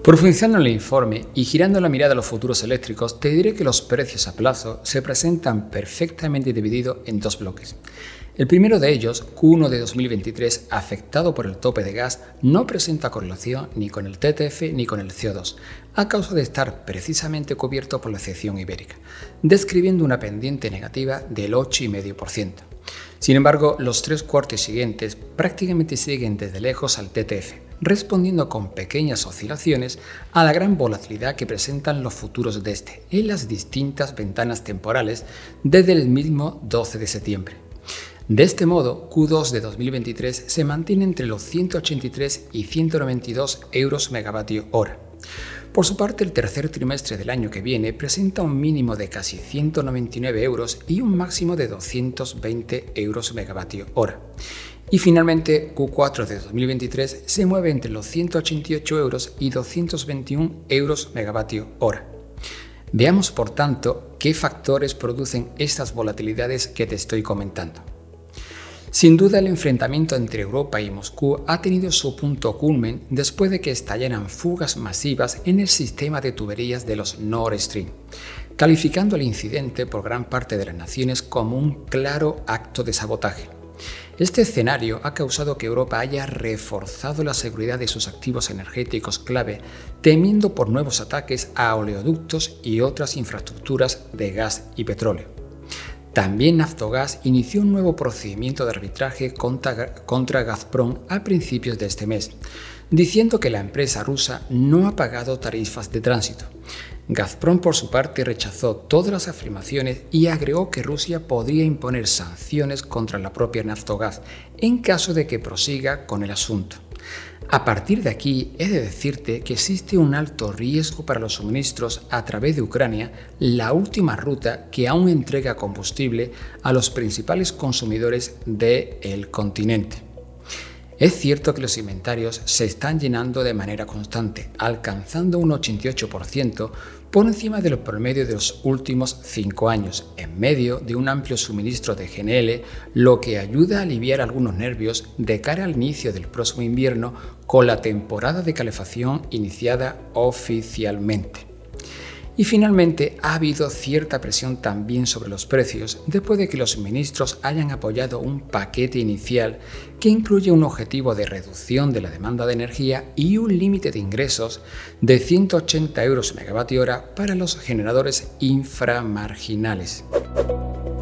Profundizando en el informe y girando la mirada a los futuros eléctricos, te diré que los precios a plazo se presentan perfectamente divididos en dos bloques. El primero de ellos, Q1 de 2023, afectado por el tope de gas, no presenta correlación ni con el TTF ni con el CO2, a causa de estar precisamente cubierto por la excepción ibérica, describiendo una pendiente negativa del 8,5%. Sin embargo, los 3 cuartos siguientes prácticamente siguen desde lejos al TTF, respondiendo con pequeñas oscilaciones a la gran volatilidad que presentan los futuros de este en las distintas ventanas temporales desde el mismo 12 de septiembre. De este modo, Q2 de 2023 se mantiene entre los 183 y 192 euros megavatio hora. Por su parte, el tercer trimestre del año que viene presenta un mínimo de casi 199 euros y un máximo de 220 euros megavatio hora. Y finalmente, Q4 de 2023 se mueve entre los 188 euros y 221 euros megavatio hora. Veamos, por tanto, qué factores producen estas volatilidades que te estoy comentando. Sin duda, el enfrentamiento entre Europa y Moscú ha tenido su punto culmen después de que estallaran fugas masivas en el sistema de tuberías de los Nord Stream, calificando el incidente por gran parte de las naciones como un claro acto de sabotaje. Este escenario ha causado que Europa haya reforzado la seguridad de sus activos energéticos clave, temiendo por nuevos ataques a oleoductos y otras infraestructuras de gas y petróleo. También Naftogaz inició un nuevo procedimiento de arbitraje contra Gazprom a principios de este mes, diciendo que la empresa rusa no ha pagado tarifas de tránsito. Gazprom, por su parte, rechazó todas las afirmaciones y agregó que Rusia podría imponer sanciones contra la propia Naftogaz en caso de que prosiga con el asunto. A partir de aquí, he de decirte que existe un alto riesgo para los suministros a través de Ucrania, la última ruta que aún entrega combustible a los principales consumidores del continente. Es cierto que los inventarios se están llenando de manera constante, alcanzando un 88% por encima del promedio de los últimos 5 años, en medio de un amplio suministro de GNL, lo que ayuda a aliviar algunos nervios de cara al inicio del próximo invierno con la temporada de calefacción iniciada oficialmente. Y finalmente, ha habido cierta presión también sobre los precios después de que los ministros hayan apoyado un paquete inicial que incluye un objetivo de reducción de la demanda de energía y un límite de ingresos de 180 euros megavatio hora para los generadores inframarginales.